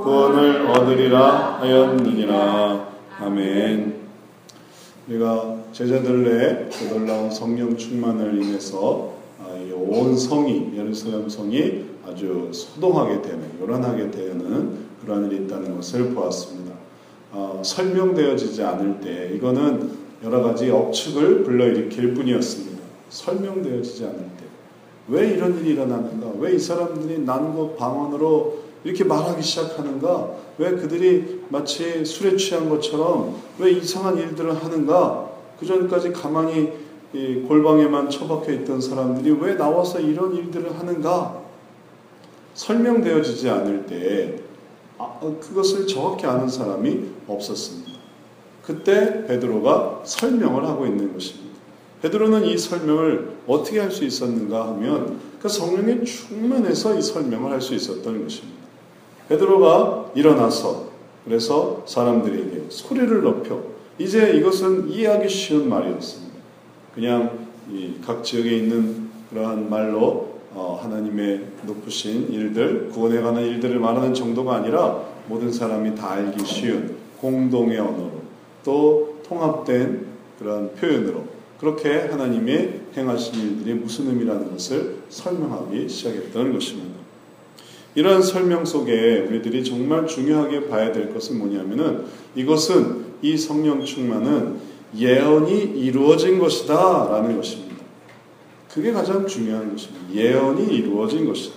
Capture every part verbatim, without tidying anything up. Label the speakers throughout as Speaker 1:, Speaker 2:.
Speaker 1: 구원을 얻으리라 하였느니라. 아멘. 우리가 제자들의 그 놀라운 성령 충만을 인해서 온 성이, 예루살렘 성이 아주 소동하게 되는, 요란하게 되는 그런 일이 있다는 것을 보았습니다. 어, 설명되어지지 않을 때 이거는 여러 가지 억측을 불러일으킬 뿐이었습니다. 설명되어지지 않을 때 왜 이런 일이 일어나는가? 왜 이 사람들이 난국 방언으로 이렇게 말하기 시작하는가? 왜 그들이 마치 술에 취한 것처럼 왜 이상한 일들을 하는가? 그 전까지 가만히 이 골방에만 처박혀 있던 사람들이 왜 나와서 이런 일들을 하는가? 설명되어지지 않을 때 아, 그것을 정확히 아는 사람이 없었습니다. 그때 베드로가 설명을 하고 있는 것입니다. 베드로는 이 설명을 어떻게 할 수 있었는가 하면 그 성령에 충만해서 이 설명을 할 수 있었던 것입니다. 베드로가 일어나서 그래서 사람들에게 소리를 높여, 이제 이것은 이해하기 쉬운 말이었습니다. 그냥 이 각 지역에 있는 그러한 말로 어 하나님의 높으신 일들, 구원에 관한 일들을 말하는 정도가 아니라 모든 사람이 다 알기 쉬운 공동의 언어로 또 통합된 그런 표현으로 그렇게 하나님의 행하신 일들이 무슨 의미라는 것을 설명하기 시작했던 것입니다. 이러한 설명 속에 우리들이 정말 중요하게 봐야 될 것은 뭐냐면은 이것은 이 성령 충만은 예언이 이루어진 것이다 라는 것입니다. 그게 가장 중요한 것입니다. 예언이 이루어진 것이다.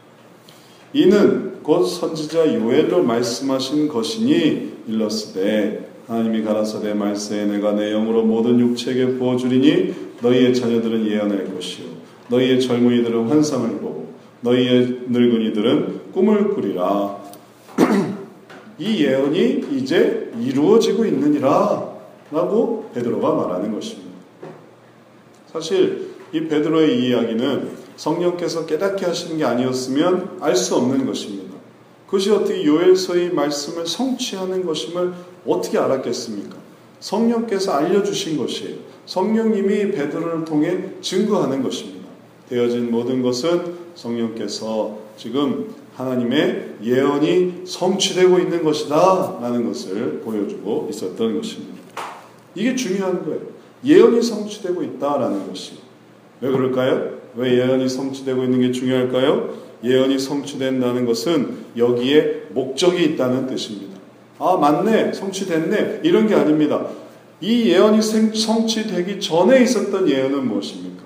Speaker 1: 이는 곧 선지자 요엘로 말씀하신 것이니 일렀으되 하나님이 가라사대 말세에 내가 내 영으로 모든 육체에게 부어주리니 너희의 자녀들은 예언할 것이요 너희의 젊은이들은 환상을 보고 너희의 늙은이들은 꿈을 꾸리라. 이 예언이 이제 이루어지고 있느니라 라고 베드로가 말하는 것입니다. 사실 이 베드로의 이 이야기는 성령께서 깨닫게 하시는 게 아니었으면 알 수 없는 것입니다. 그것이 어떻게 요엘서의 말씀을 성취하는 것임을 어떻게 알았겠습니까? 성령께서 알려주신 것이에요. 성령님이 베드로를 통해 증거하는 것입니다. 되어진 모든 것은 성령께서 지금 하나님의 예언이 성취되고 있는 것이다 라는 것을 보여주고 있었던 것입니다. 이게 중요한 거예요. 예언이 성취되고 있다라는 것이. 왜 그럴까요? 왜 예언이 성취되고 있는 게 중요할까요? 예언이 성취된다는 것은 여기에 목적이 있다는 뜻입니다. 아, 맞네, 성취됐네, 이런 게 아닙니다. 이 예언이 성취되기 전에 있었던 예언은 무엇입니까?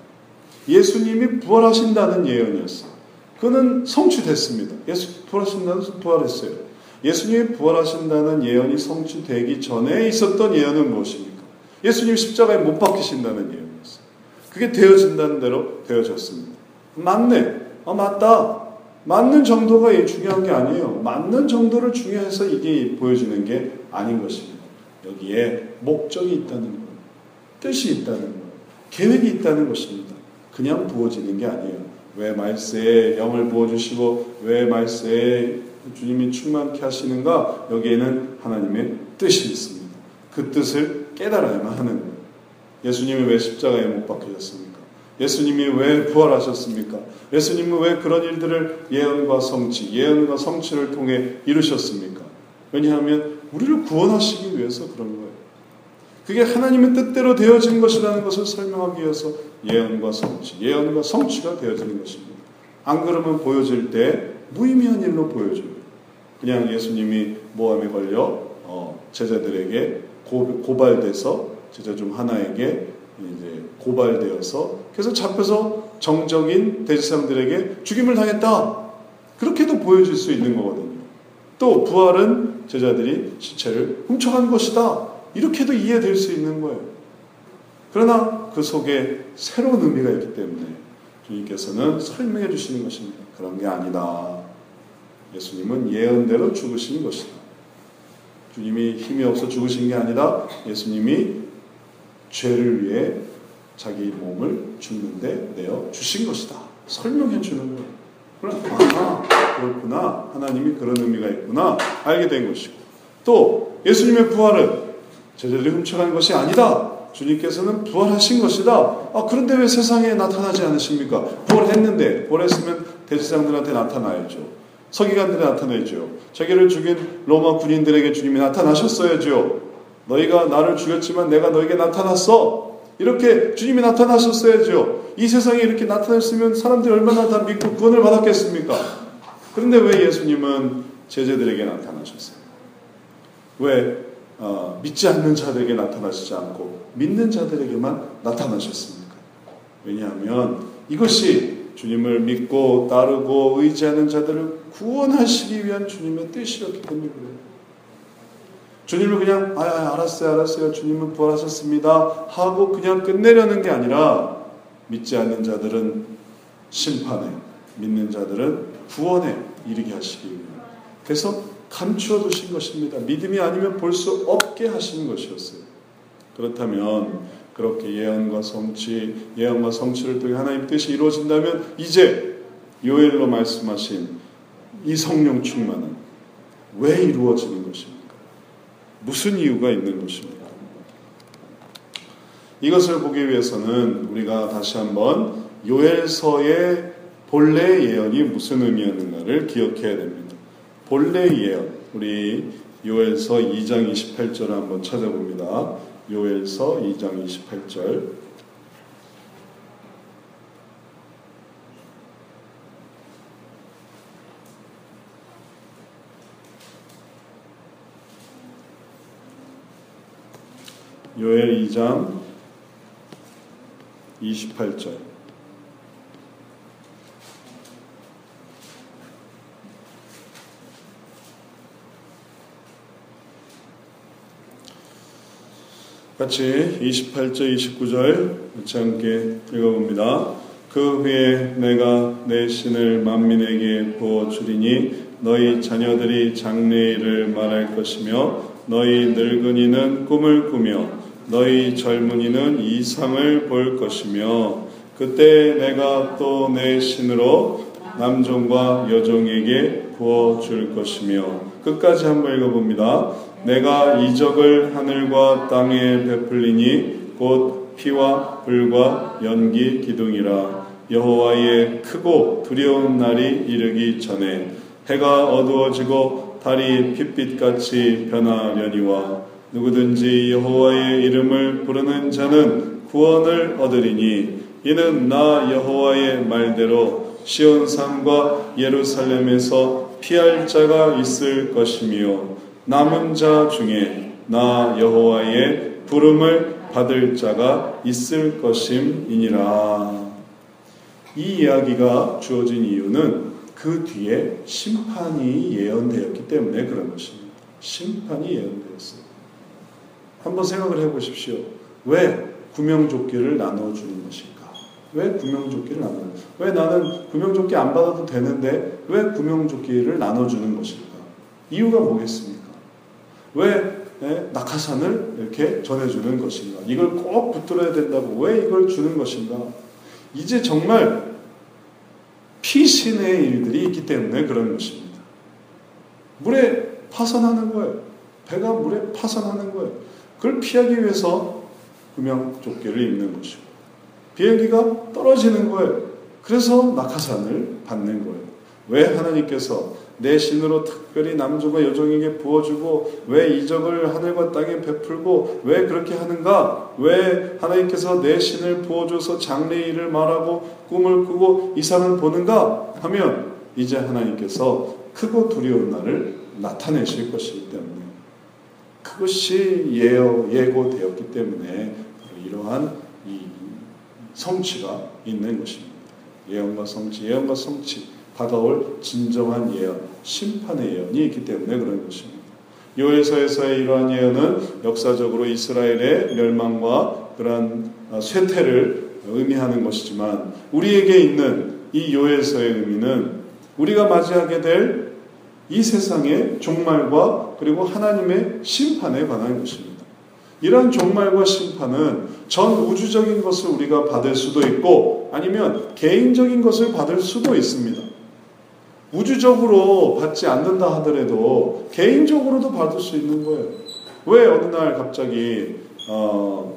Speaker 1: 예수님이 부활하신다는 예언이었어요. 그는 성취됐습니다. 예수 부활하신다는 것은 부활했어요. 예수님이 부활하신다는 예언이 성취되기 전에 있었던 예언은 무엇입니까? 예수님이 십자가에 못 박히신다는 예언이었어요. 그게 되어진다는 대로 되어졌습니다. 맞네, 아, 맞다. 맞는 정도가 중요한 게 아니에요. 맞는 정도를 중요해서 이게 보여지는 게 아닌 것입니다. 여기에 목적이 있다는 거예요. 뜻이 있다는 거예요. 계획이 있다는 것입니다. 그냥 부어지는 게 아니에요. 왜 말세에 영을 부어주시고 왜 말세에 주님이 충만케 하시는가? 여기에는 하나님의 뜻이 있습니다. 그 뜻을 깨달아야만 하는 거예요. 예수님이 왜 십자가에 못 박히셨습니까? 예수님이 왜 부활하셨습니까? 예수님은 왜 그런 일들을 예언과 성취, 예언과 성취를 통해 이루셨습니까? 왜냐하면 우리를 구원하시기 위해서 그런 거예요. 그게 하나님의 뜻대로 되어진 것이라는 것을 설명하기 위해서 예언과 성취, 예언과 성취가 되어지는 것입니다. 안 그러면 보여질 때 무의미한 일로 보여져요. 그냥 예수님이 모함에 걸려 어, 제자들에게 고, 고발돼서 제자 중 하나에게 이제 고발되어서 그래서 잡혀서 정적인 대제사장들에게 죽임을 당했다. 그렇게도 보여질 수 있는 거거든요. 또 부활은 제자들이 시체를 훔쳐간 것이다. 이렇게도 이해될 수 있는 거예요. 그러나 그 속에 새로운 의미가 있기 때문에 주님께서는 설명해 주시는 것입니다. 그런 게 아니다. 예수님은 예언대로 죽으신 것이다. 주님이 힘이 없어 죽으신 게 아니라 예수님이 죄를 위해 자기 몸을 죽는데 내어 주신 것이다. 설명해 주는 거예요. 그럼 아, 그렇구나. 하나님이 그런 의미가 있구나. 알게 된 것이고. 또 예수님의 부활은 제자들이 훔쳐간 것이 아니다. 주님께서는 부활하신 것이다. 아, 그런데 왜 세상에 나타나지 않으십니까? 부활했는데, 부활했으면 대제사장들한테 나타나야죠. 서기관들이 나타내죠. 자기를 죽인 로마 군인들에게 주님이 나타나셨어야죠. 너희가 나를 죽였지만 내가 너에게 나타났어. 이렇게 주님이 나타나셨어야죠. 이 세상에 이렇게 나타났으면 사람들이 얼마나 다 믿고 구원을 받았겠습니까? 그런데 왜 예수님은 제자들에게 나타나셨어요? 왜 어, 믿지 않는 자들에게 나타나시지 않고 믿는 자들에게만 나타나셨습니까? 왜냐하면 이것이 주님을 믿고 따르고 의지하는 자들을 구원하시기 위한 주님의 뜻이었기 때문에 그래요. 주님을 그냥 아, 아 알았어요 알았어요 주님은 부활하셨습니다 하고 그냥 끝내려는 게 아니라 믿지 않는 자들은 심판에, 믿는 자들은 구원에 이르게 하시기 위해 그래서 감추어 두신 것입니다. 믿음이 아니면 볼 수 없게 하신 것이었어요. 그렇다면 그렇게 예언과 성취, 예언과 성취를 통해 하나님 뜻이 이루어진다면 이제 요엘로 말씀하신 이 성령 충만은 왜 이루어지는 것입니까? 무슨 이유가 있는 것입니까? 이것을 보기 위해서는 우리가 다시 한번 요엘서의 본래 예언이 무슨 의미였는가를 기억해야 됩니다. 본래 예언, 우리 요엘서 이 장 이십팔 절을 한번 찾아봅니다. 요엘서 이 장 이십팔 절. 요엘 이 장 이십팔 절. 같이 이십팔 절 이십구 절 같이 함께 읽어봅니다. 그 후에 내가 내 신을 만민에게 부어주리니 너희 자녀들이 장래일을 말할 것이며 너희 늙은이는 꿈을 꾸며 너희 젊은이는 이상을 볼 것이며 그때 내가 또 내 신으로 남종과 여종에게 부어줄 것이며 끝까지 한번 읽어봅니다. 내가 이적을 하늘과 땅에 베풀리니 곧 피와 불과 연기 기둥이라. 여호와의 크고 두려운 날이 이르기 전에 해가 어두워지고 달이 핏빛같이 변하려니와 누구든지 여호와의 이름을 부르는 자는 구원을 얻으리니 이는 나 여호와의 말대로 시온산과 예루살렘에서 피할 자가 있을 것이며 남은 자 중에 나 여호와의 부름을 받을 자가 있을 것임이니라. 이 이야기가 주어진 이유는 그 뒤에 심판이 예언되었기 때문에 그런 것입니다. 심판이 예언되었어요. 한번 생각을 해보십시오. 왜 구명조끼를 나눠주는 것일까? 왜 구명조끼를 나눠주는 것일까? 왜 나는 구명조끼 안 받아도 되는데 왜 구명조끼를 나눠주는 것일까? 이유가 뭐겠습니까? 왜 네, 낙하산을 이렇게 전해주는 것인가? 이걸 꼭 붙들어야 된다고 왜 이걸 주는 것인가? 이제 정말 피신의 일들이 있기 때문에 그런 것입니다. 물에 파산하는 거예요. 배가 물에 파산하는 거예요. 그걸 피하기 위해서 구명조끼를 입는 것이고 비행기가 떨어지는 거예요. 그래서 낙하산을 받는 거예요. 왜 하나님께서 내 신으로 특별히 남종과 여종에게 부어주고 왜 이적을 하늘과 땅에 베풀고 왜 그렇게 하는가? 왜 하나님께서 내 신을 부어줘서 장래일을 말하고 꿈을 꾸고 이상을 보는가? 하면 이제 하나님께서 크고 두려운 날을 나타내실 것이기 때문에 그것이 예어, 예고되었기 때문에 이러한 이 성취가 있는 것입니다. 예언과 성취, 예언과 성취 다가올 진정한 예언, 심판의 예언이 있기 때문에 그런 것입니다. 요엘서에서의 이러한 예언은 역사적으로 이스라엘의 멸망과 그러한 쇠퇴를 의미하는 것이지만 우리에게 있는 이 요엘서의 의미는 우리가 맞이하게 될 이 세상의 종말과 그리고 하나님의 심판에 관한 것입니다. 이러한 종말과 심판은 전 우주적인 것을 우리가 받을 수도 있고 아니면 개인적인 것을 받을 수도 있습니다. 우주적으로 받지 않는다 하더라도 개인적으로도 받을 수 있는 거예요. 왜 어느 날 갑자기 어,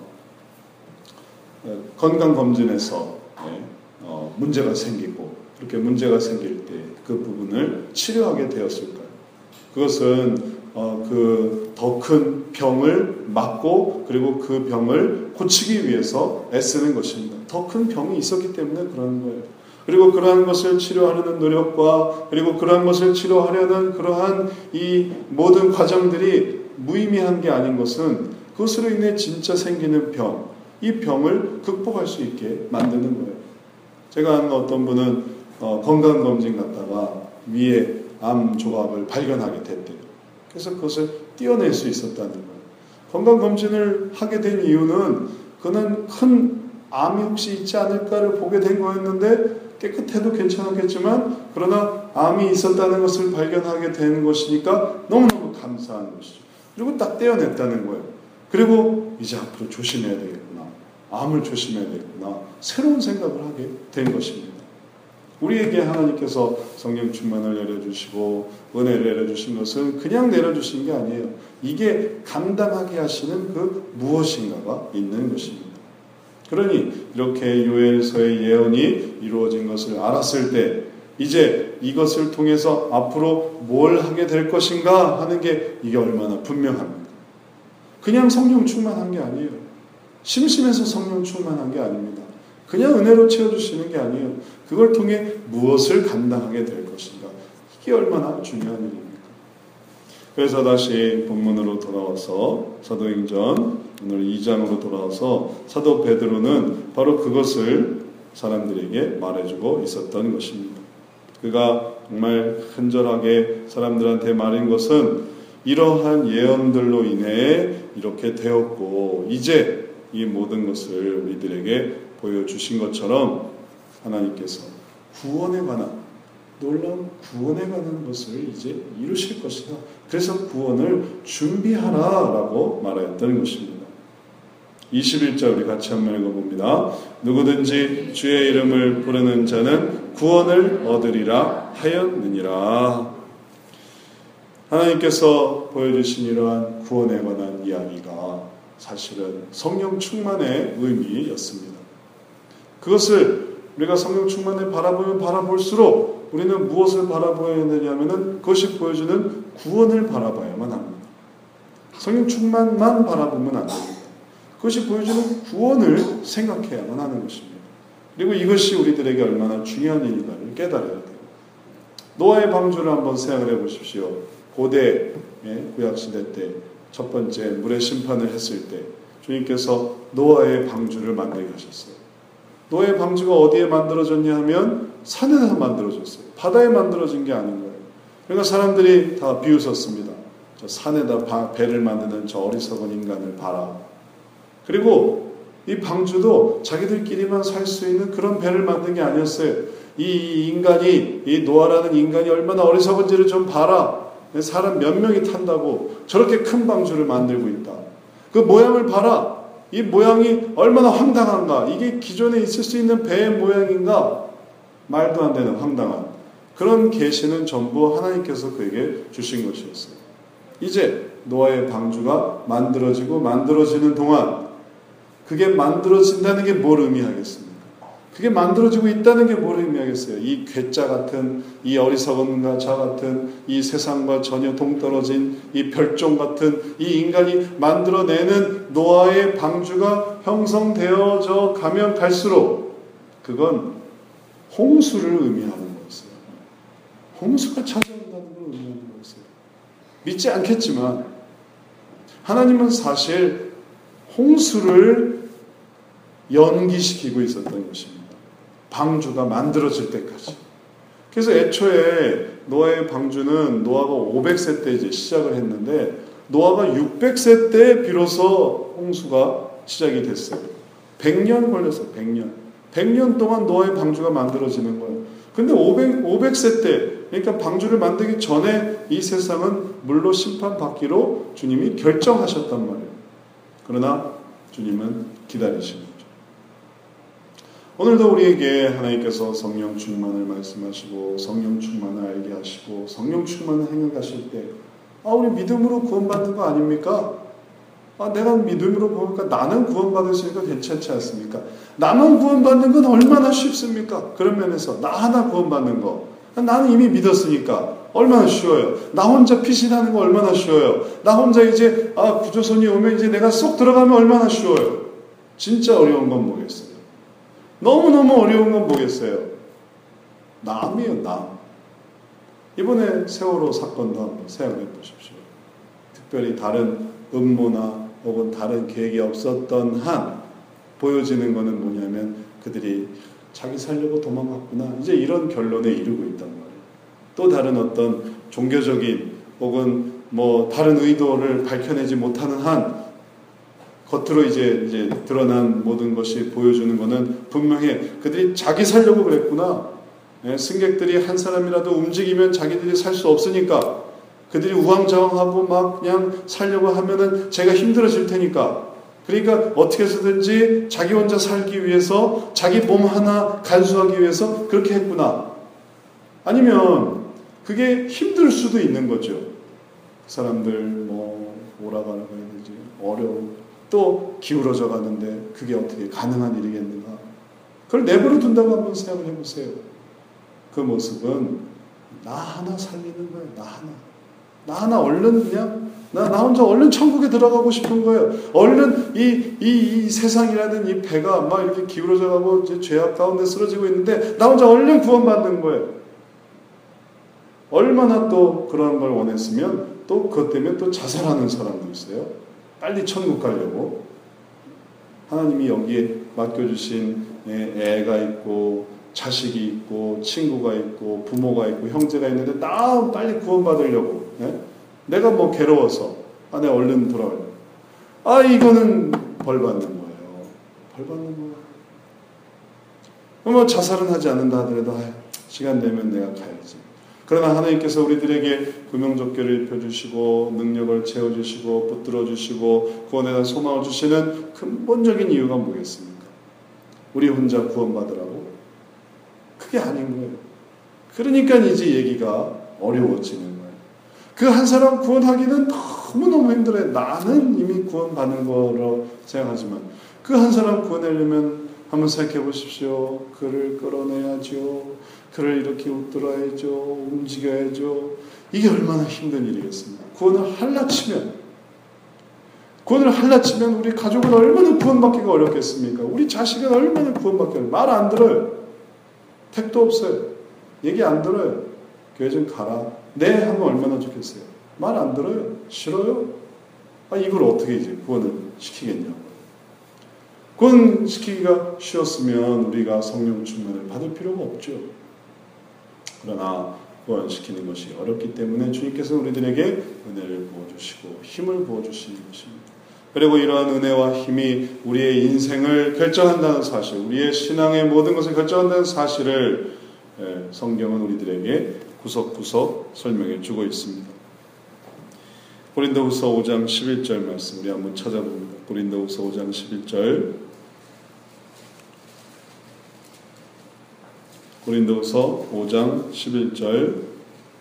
Speaker 1: 건강검진에서 네, 어, 문제가 생기고 그렇게 문제가 생길 때 그 부분을 치료하게 되었을까요? 그것은 어, 그 더 큰 병을 막고 그리고 그 병을 고치기 위해서 애쓰는 것입니다. 더 큰 병이 있었기 때문에 그런 거예요. 그리고 그러한 것을 치료하려는 노력과 그리고 그러한 것을 치료하려는 그러한 이 모든 과정들이 무의미한 게 아닌 것은 그것으로 인해 진짜 생기는 병, 이 병을 극복할 수 있게 만드는 거예요. 제가 아는 어떤 분은 어, 건강검진 갔다가 위에 암 조각을 발견하게 됐대요. 그래서 그것을 떼어낼 수 있었다는 거예요. 건강검진을 하게 된 이유는 그는 큰 암이 혹시 있지 않을까를 보게 된 거였는데 깨끗해도 괜찮았겠지만 그러나 암이 있었다는 것을 발견하게 된 것이니까 너무너무 감사한 것이죠. 그리고 딱 떼어냈다는 거예요. 그리고 이제 앞으로 조심해야 되겠구나. 암을 조심해야 되겠구나. 새로운 생각을 하게 된 것입니다. 우리에게 하나님께서 성령 충만을 내려주시고 은혜를 내려주신 것은 그냥 내려주신 게 아니에요. 이게 감당하게 하시는 그 무엇인가가 있는 것입니다. 그러니 이렇게 요엘서의 예언이 이루어진 것을 알았을 때 이제 이것을 통해서 앞으로 뭘 하게 될 것인가 하는 게 이게 얼마나 분명합니까? 그냥 성령 충만한 게 아니에요. 심심해서 성령 충만한 게 아닙니다. 그냥 은혜로 채워주시는 게 아니에요. 그걸 통해 무엇을 감당하게 될 것인가. 이게 얼마나 중요한 일입니까? 그래서 다시 본문으로 돌아와서 사도행전 오늘 이 장으로 돌아와서 사도 베드로는 바로 그것을 사람들에게 말해주고 있었던 것입니다. 그가 정말 간절하게 사람들한테 말한 것은 이러한 예언들로 인해 이렇게 되었고 이제 이 모든 것을 우리들에게 보여주신 것처럼 하나님께서 구원에 관한 놀라운 구원에 관한 것을 이제 이루실 것이다. 그래서 구원을 준비하라라고 말하였던 것입니다. 이십일 절 우리 같이 한번 읽어봅니다. 누구든지 주의 이름을 부르는 자는 구원을 얻으리라 하였느니라. 하나님께서 보여주신 이러한 구원에 관한 이야기가 사실은 성령 충만의 의미였습니다. 그것을 우리가 성령 충만을 바라보면 바라볼수록 우리는 무엇을 바라보아야 되냐면은 그것이 보여주는 구원을 바라봐야만 합니다. 성령 충만만 바라보면 안 됩니다. 그것이 보여주는 구원을 생각해야만 하는 것입니다. 그리고 이것이 우리들에게 얼마나 중요한 일인가를 깨달아야 돼요. 노아의 방주를 한번 생각을 해보십시오. 고대 구약시대 때 첫 번째 물의 심판을 했을 때 주님께서 노아의 방주를 만들게 하셨어요. 노아의 방주가 어디에 만들어졌냐 하면 산에서 만들어졌어요. 바다에 만들어진 게 아닌 거예요. 그러니까 사람들이 다 비웃었습니다. 저 산에다 배를 만드는 저 어리석은 인간을 봐라. 그리고 이 방주도 자기들끼리만 살 수 있는 그런 배를 만든 게 아니었어요. 이 인간이, 이 노아라는 인간이 얼마나 어리석은지를 좀 봐라. 사람 몇 명이 탄다고 저렇게 큰 방주를 만들고 있다. 그 모양을 봐라. 이 모양이 얼마나 황당한가. 이게 기존에 있을 수 있는 배의 모양인가. 말도 안 되는 황당한 그런 계시는 전부 하나님께서 그에게 주신 것이었어요. 이제 노아의 방주가 만들어지고 만들어지는 동안 그게 만들어진다는 게 뭘 의미하겠습니까? 그게 만들어지고 있다는 게 뭘 의미하겠어요? 이 괴짜 같은, 이 어리석은 자 같은, 이 세상과 전혀 동떨어진 이 별종 같은 이 인간이 만들어내는 노아의 방주가 형성되어져 가면 갈수록 그건 홍수를 의미하는 거였어요. 홍수가 찾아온다는 걸 의미하는 거였어요. 믿지 않겠지만 하나님은 사실 홍수를 연기시키고 있었던 것입니다. 방주가 만들어질 때까지. 그래서 애초에 노아의 방주는 노아가 오백 세 때 이제 시작을 했는데 노아가 육백 세 때 비로소 홍수가 시작이 됐어요. 백 년 걸렸어요. 백 년. 백 년 동안 노아의 방주가 만들어지는 거예요. 근데 오백, 오백 세 때 그러니까 방주를 만들기 전에 이 세상은 물로 심판받기로 주님이 결정하셨단 말이에요. 그러나 주님은 기다리시는 거죠. 오늘도 우리에게 하나님께서 성령 충만을 말씀하시고 성령 충만을 알게 하시고 성령 충만을 행하실 때 아 우리 믿음으로 구원받는 거 아닙니까? 아 내가 믿음으로 구원받으니까 나는 구원받았으니까 괜찮지 않습니까? 나만 구원받는 건 얼마나 쉽습니까? 그런 면에서 나 하나 구원받는 거 나는 이미 믿었으니까 얼마나 쉬워요. 나 혼자 피신하는 거 얼마나 쉬워요. 나 혼자 이제 아 구조선이 오면 이제 내가 쏙 들어가면 얼마나 쉬워요. 진짜 어려운 건 뭐겠어요. 너무너무 어려운 건 뭐겠어요. 남이에요. 남. 이번에 세월호 사건도 한번 생각해 보십시오. 특별히 다른 음모나 혹은 다른 계획이 없었던 한 보여지는 것은 뭐냐면 그들이 자기 살려고 도망갔구나. 이제 이런 결론에 이르고 있단 말이에요. 또 다른 어떤 종교적인 혹은 뭐 다른 의도를 밝혀내지 못하는 한 겉으로 이제 이제 드러난 모든 것이 보여주는 것은 분명히 그들이 자기 살려고 그랬구나. 예, 승객들이 한 사람이라도 움직이면 자기들이 살 수 없으니까 그들이 우왕좌왕하고 막 그냥 살려고 하면은 제가 힘들어질 테니까 그러니까 어떻게 해서든지 자기 혼자 살기 위해서 자기 몸 하나 간수하기 위해서 그렇게 했구나. 아니면 그게 힘들 수도 있는 거죠. 사람들 뭐 오라가라고 해야 되지 어려워 또 기울어져 가는데 그게 어떻게 가능한 일이겠는가. 그걸 내버려 둔다고 한번 생각을 해보세요. 그 모습은 나 하나 살리는 거예요. 나 하나. 나 하나 얼른 그냥 나, 나 혼자 얼른 천국에 들어가고 싶은 거예요. 얼른 이, 이, 이 세상이라는 이 배가 막 이렇게 기울어져 가고 이제 죄악 가운데 쓰러지고 있는데 나 혼자 얼른 구원받는 거예요. 얼마나 또 그런 걸 원했으면 또 그것 때문에 또 자살하는 사람도 있어요. 빨리 천국 가려고. 하나님이 여기에 맡겨주신 애가 있고 자식이 있고 친구가 있고 부모가 있고 형제가 있는데 나 빨리 구원받으려고 예? 내가 뭐 괴로워서 아 내가 얼른 돌아가려고 아 이거는 벌 받는 거예요. 벌 받는 거예요. 뭐 자살은 하지 않는다 하더라도 아, 시간 되면 내가 가야지. 그러나 하나님께서 우리들에게 구명조끼를 입혀주시고 능력을 채워주시고 붙들어주시고 구원에 대한 소망을 주시는 근본적인 이유가 뭐겠습니까? 우리 혼자 구원받으라고? 그게 아닌 거예요. 그러니까 이제 얘기가 어려워지는 거예요. 그 한 사람 구원하기는 너무너무 힘들어요. 나는 이미 구원받는 거로 생각하지만 그 한 사람 구원하려면 한번 생각해 보십시오. 그를 끌어내야죠. 그를 이렇게 웃들어야죠. 움직여야죠. 이게 얼마나 힘든 일이겠습니까? 구원을 할라치면 구원을 할라치면 우리 가족은 얼마나 구원받기가 어렵겠습니까? 우리 자식은 얼마나 구원받기가 어렵겠습니까? 말 안 들어요. 택도 없어요. 얘기 안 들어요. 교회 좀 가라. 네 하면 얼마나 좋겠어요. 말 안 들어요. 싫어요. 아, 이걸 어떻게 이제 구원을 시키겠냐고. 구원시키기가 쉬웠으면 우리가 성령 충만을 받을 필요가 없죠. 그러나 구원시키는 것이 어렵기 때문에 주님께서 우리들에게 은혜를 부어주시고 힘을 부어주시는 것입니다. 그리고 이러한 은혜와 힘이 우리의 인생을 결정한다는 사실, 우리의 신앙의 모든 것을 결정한다는 사실을 성경은 우리들에게 구석구석 설명해 주고 있습니다. 고린도후서 오 장 십일 절 말씀 우리 한번 찾아봅니다. 고린도후서 오 장 십일 절 고린도후서 오 장 십일 절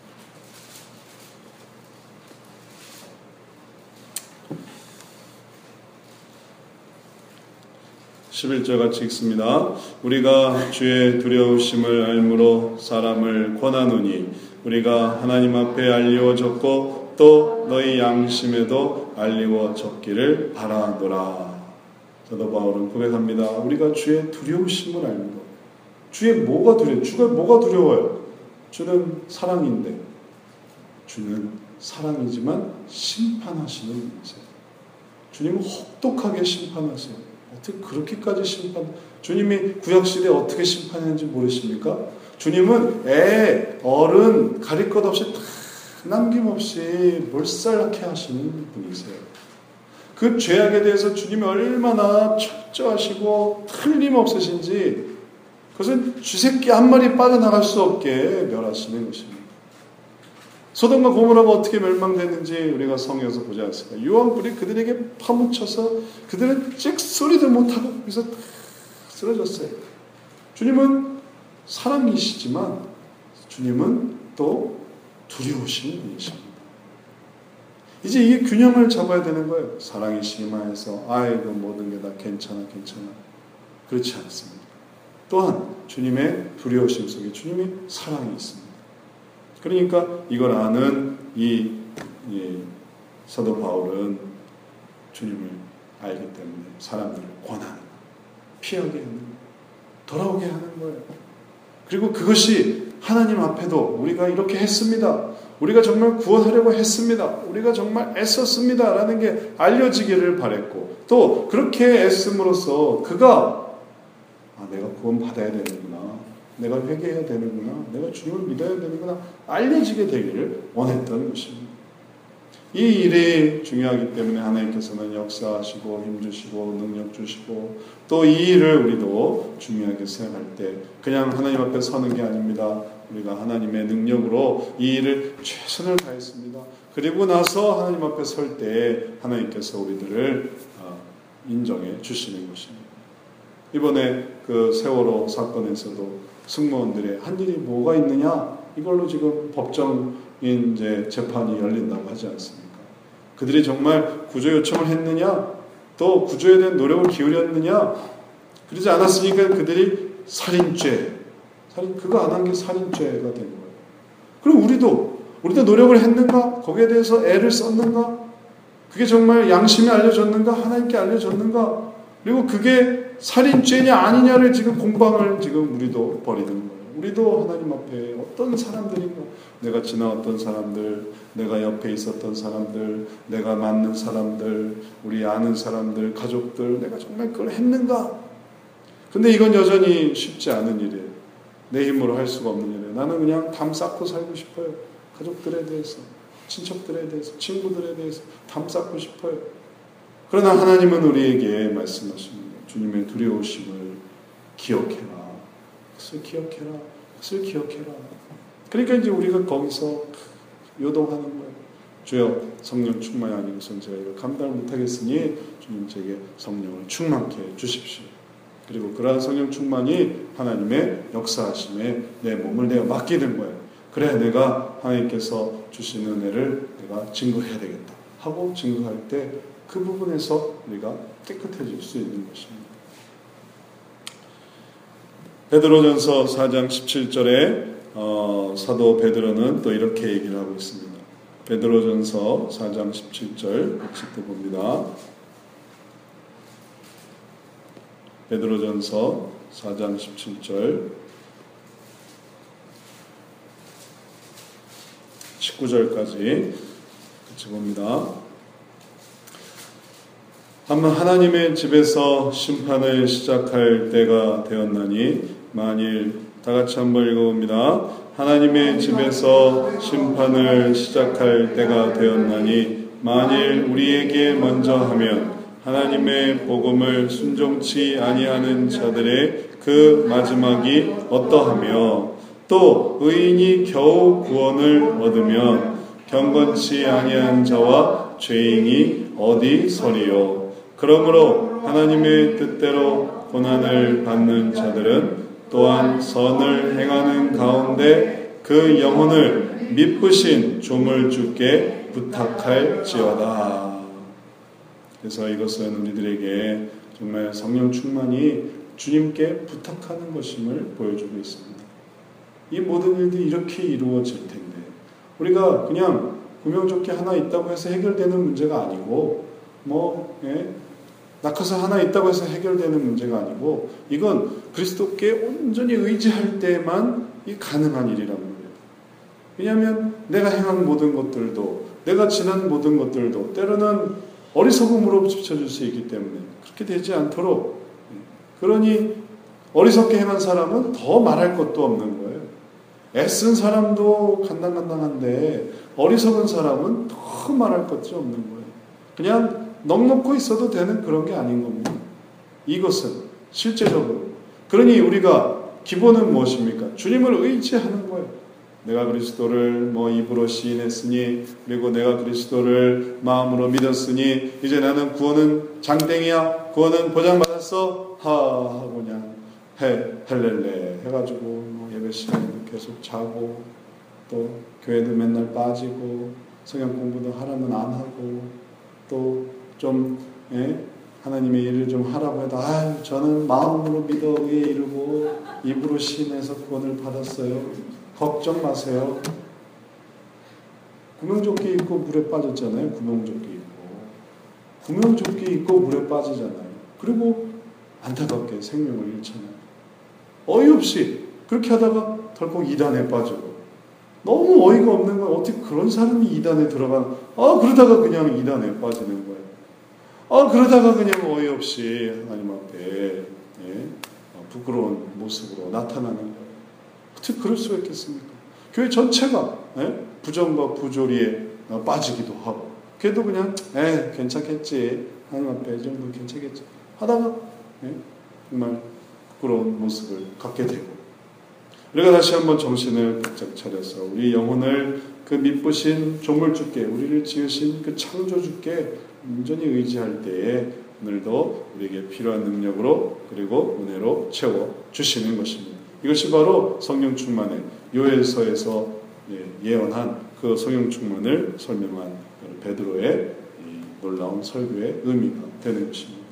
Speaker 1: 십일 절 같이 읽습니다. 우리가 주의 두려우심을 알므로 사람을 권하노니 우리가 하나님 앞에 알리워졌고 또 너희 양심에도 알리워졌기를 바라노라. 사도 바울은 고백합니다. 우리가 주의 두려우심을 알므로. 주의 뭐가 두려워요? 주가 뭐가 두려워요? 주는 사랑인데 주는 사랑이지만 심판하시는 분이세요. 주님은 혹독하게 심판하세요. 어떻게 그렇게까지 심판? 주님이 구약시대에 어떻게 심판했는지 모르십니까? 주님은 애, 어른 가릴 것 없이 다 남김없이 몰살하게 하시는 분이세요. 그 죄악에 대해서 주님이 얼마나 철저하시고 틀림없으신지 그것은 쥐새끼 한 마리 빠져나갈 수 없게 멸하시는 것입니다. 소돔과 고모라가 어떻게 멸망됐는지 우리가 성경에서 보지 않습니까? 유황불이 그들에게 파묻혀서 그들은 찍소리도 못하고 거기서 쓰러졌어요. 주님은 사랑이시지만 주님은 또 두려우신 분이십니다. 이제 이 균형을 잡아야 되는 거예요. 사랑이시기만 해서 아이고 모든 게 다 괜찮아 괜찮아 그렇지 않습니다. 또한 주님의 두려우심 속에 주님의 사랑이 있습니다. 그러니까 이걸 아는 이, 이 사도 바울은 주님을 알기 때문에 사람들을 권하는, 피하게 하는, 돌아오게 하는 거예요. 그리고 그것이 하나님 앞에도 우리가 이렇게 했습니다, 우리가 정말 구원하려고 했습니다, 우리가 정말 애썼습니다 라는 게 알려지기를 바랬고, 또 그렇게 애씀으로써 그가 아, 내가 구원 받아야 되는구나, 내가 회개해야 되는구나, 내가 주님을 믿어야 되는구나 알려지게 되기를 원했던 것입니다. 이 일이 중요하기 때문에 하나님께서는 역사하시고 힘주시고 능력 주시고, 또 이 일을 우리도 중요하게 생각할 때 그냥 하나님 앞에 서는 게 아닙니다. 우리가 하나님의 능력으로 이 일을 최선을 다했습니다. 그리고 나서 하나님 앞에 설 때 하나님께서 우리들을 인정해 주시는 것입니다. 이번에 그 세월호 사건에서도 승무원들의 한 일이 뭐가 있느냐, 이걸로 지금 법정인 이제 재판이 열린다고 하지 않습니까? 그들이 정말 구조 요청을 했느냐, 또 구조에 대한 노력을 기울였느냐, 그러지 않았으니까 그들이 살인죄, 살인, 그거 안 한 게 살인죄가 된 거예요. 그럼 우리도, 우리도 노력을 했는가? 거기에 대해서 애를 썼는가? 그게 정말 양심에 알려졌는가? 하나님께 알려졌는가? 그리고 그게 살인죄냐 아니냐를 지금 공방을 지금 우리도 벌이는 거예요. 우리도 하나님 앞에 어떤 사람들인가? 내가 지나왔던 사람들, 내가 옆에 있었던 사람들, 내가 맞는 사람들, 우리 아는 사람들, 가족들, 내가 정말 그걸 했는가? 근데 이건 여전히 쉽지 않은 일이에요. 내 힘으로 할 수가 없는 일이에요. 나는 그냥 담 쌓고 살고 싶어요. 가족들에 대해서, 친척들에 대해서, 친구들에 대해서 담 쌓고 싶어요. 그러나 하나님은 우리에게 말씀하십니다. 주님의 두려우심을 기억해라. 그것을 기억해라. 그것을 기억해라. 그러니까 이제 우리가 거기서 요동하는 거예요. 주여, 성령 충만이 아니고선 제가 이걸 감당을 못하겠으니 주님 제게 성령을 충만케 해 주십시오. 그리고 그러한 성령 충만이 하나님의 역사하심에 내 몸을 내가 맡기는 거예요. 그래, 내가 하나님께서 주시는 은혜를 내가 증거해야 되겠다 하고 증거할 때 그 부분에서 우리가 깨끗해질 수 있는 것입니다. 베드로전서 사 장 십칠 절에 어, 사도 베드로는 또 이렇게 얘기를 하고 있습니다. 베드로전서 사 장 십칠 절 같이 또 봅니다. 베드로전서 사 장 십칠 절 십구 절까지 같이 봅니다. 한번 하나님의 집에서 심판을 시작할 때가 되었나니, 만일 다 같이 한번 읽어봅니다. 하나님의 집에서 심판을 시작할 때가 되었나니, 만일 우리에게 먼저 하면 하나님의 복음을 순종치 아니하는 자들의 그 마지막이 어떠하며, 또 의인이 겨우 구원을 얻으면 경건치 아니한 자와 죄인이 어디 서리요. 그러므로 하나님의 뜻대로 고난을 받는 자들은 또한 선을 행하는 가운데 그 영혼을 미쁘신 조물주께 부탁할지어다. 그래서 이것은 우리들에게 정말 성령 충만이 주님께 부탁하는 것임을 보여주고 있습니다. 이 모든 일들이 이렇게 이루어질 텐데, 우리가 그냥 구명조끼 하나 있다고 해서 해결되는 문제가 아니고, 뭐 예? 낙하산 하나 있다고 해서 해결되는 문제가 아니고, 이건 그리스도께 온전히 의지할 때만 이 가능한 일이란 말이에요. 왜냐하면 내가 행한 모든 것들도, 내가 지난 모든 것들도 때로는 어리석음으로 비춰질 수 있기 때문에 그렇게 되지 않도록, 그러니 어리석게 행한 사람은 더 말할 것도 없는 거예요. 애쓴 사람도 간당간당한데 어리석은 사람은 더 말할 것이 없는 거예요. 그냥 넉넉고 있어도 되는 그런 게 아닌 겁니다. 이것은 실제적으로, 그러니 우리가 기본은 무엇입니까? 주님을 의지하는 거예요. 내가 그리스도를 뭐 입으로 시인했으니, 그리고 내가 그리스도를 마음으로 믿었으니 이제 나는 구원은 장땡이야, 구원은 보장받았어, 하 하고 그냥 해 헬렐레 해가지고 뭐 예배 시간에도 계속 자고, 또 교회도 맨날 빠지고, 성경 공부도 하라면 안 하고, 또 좀 예? 하나님의 일을 좀 하라고 해도 아유 저는 마음으로 믿어 의에 이르고 입으로 시인해서 구원을 받았어요. 걱정 마세요. 구명조끼 입고 물에 빠졌잖아요. 구명조끼 입고. 구명조끼 입고 물에 빠지잖아요. 그리고 안타깝게 생명을 잃잖아요. 어이없이 그렇게 하다가 덜컥 이단에 빠지고. 너무 어이가 없는 거예요. 어떻게 그런 사람이 이단에 들어가나. 아, 그러다가 그냥 이단에 빠지는 거예요. 아, 그러다가 그냥 어이없이 하나님 앞에 예, 부끄러운 모습으로 나타나는 거예요. 어떻게 그럴 수가 있겠습니까? 교회 전체가 예, 부정과 부조리에 빠지기도 하고, 걔도 그냥 에 괜찮겠지, 하나님 앞에 이 정도 괜찮겠지 하다가 예, 정말 부끄러운 모습을 갖게 되고, 우리가 다시 한번 정신을 바짝 차려서 우리 영혼을 그 미쁘신 조물주께, 우리를 지으신 그 창조주께 온전히 의지할 때에 오늘도 우리에게 필요한 능력으로 그리고 은혜로 채워주시는 것입니다. 이것이 바로 성령 충만의 요엘서에서 예언한 그 성령 충만을 설명한 베드로의 놀라운 설교의 의미가 되는 것입니다.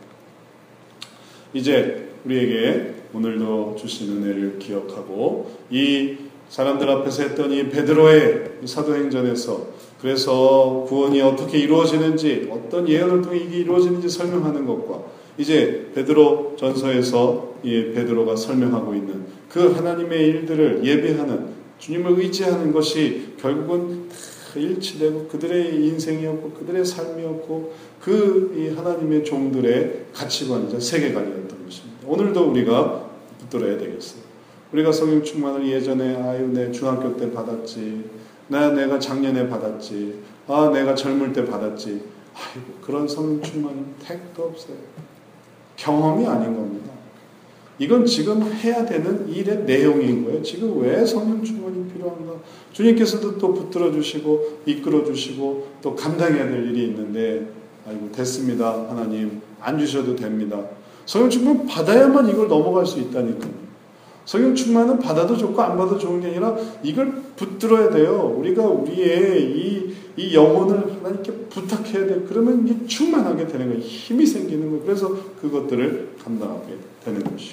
Speaker 1: 이제 우리에게 오늘도 주신 은혜를 기억하고 이 사람들 앞에서 했던 이 베드로의 사도행전에서 그래서 구원이 어떻게 이루어지는지, 어떤 예언을 통해 이게 이루어지는지 설명하는 것과 이제 베드로 전서에서 이 베드로가 설명하고 있는 그 하나님의 일들을 예배하는, 주님을 의지하는 것이 결국은 일치되고 그들의 인생이었고 그들의 삶이었고 그 이 하나님의 종들의 가치관이자 세계관이었던 것입니다. 오늘도 우리가 붙들어야 되겠어요. 우리가 성령 충만을 예전에 아유 내 중학교 때 받았지, 나 내가 작년에 받았지, 아 내가 젊을 때 받았지, 아이고 그런 성령 충만은 택도 없어요. 경험이 아닌 겁니다. 이건 지금 해야 되는 일의 내용인 거예요. 지금 왜 성령 충만이 필요한가? 주님께서도 또 붙들어 주시고 이끌어 주시고 또 감당해야 될 일이 있는데, 아이고 됐습니다 하나님, 안 주셔도 됩니다. 성령 충만 받아야만 이걸 넘어갈 수 있다니까요. 성령 충만은 받아도 좋고 안 받아도 좋은 게 아니라 이걸 붙들어야 돼요. 우리가 우리의 이, 이 영혼을 하나님께 부탁해야 돼요. 그러면 이게 충만하게 되는 거예요. 힘이 생기는 거예요. 그래서 그것들을 감당하게 되는 것이요.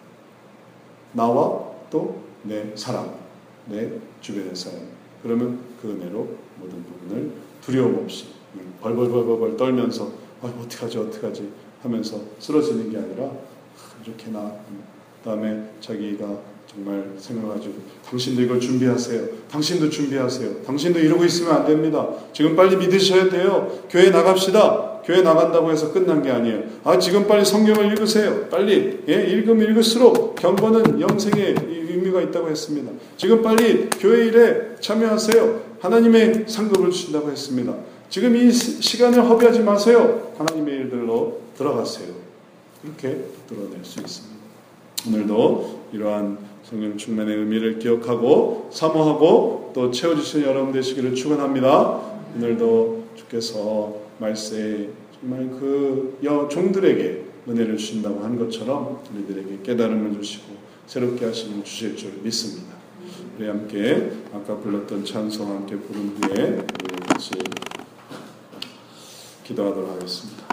Speaker 1: 나와 또 내 사람, 내 주변의 사람. 그러면 그 은혜로 모든 부분을 두려움 없이 벌벌벌벌 떨면서 아, 어떡하지 어떡하지 하면서 쓰러지는 게 아니라 이렇게 나 그 다음에 자기가 정말 생각하죠. 당신도 이걸 준비하세요. 당신도 준비하세요. 당신도 이러고 있으면 안 됩니다. 지금 빨리 믿으셔야 돼요. 교회 나갑시다. 교회 나간다고 해서 끝난 게 아니에요. 아 지금 빨리 성경을 읽으세요. 빨리 예, 읽으면 읽을수록 경건은 영생의 의미가 있다고 했습니다. 지금 빨리 교회 일에 참여하세요. 하나님의 상급을 주신다고 했습니다. 지금 이 시간을 허비하지 마세요. 하나님의 일들로 들어가세요. 그렇게 드러낼 수 있습니다. 오늘도 이러한 성령 충만의 의미를 기억하고 사모하고 또 채워주시는 여러분 되시기를 축원합니다. 오늘도 주께서 말세에 정말 그 여 종들에게 은혜를 주신다고 한 것처럼 우리들에게 깨달음을 주시고 새롭게 하시는 주실 줄 믿습니다. 우리 함께 아까 불렀던 찬송 함께 부른 후에 우리 같이 기도하도록 하겠습니다.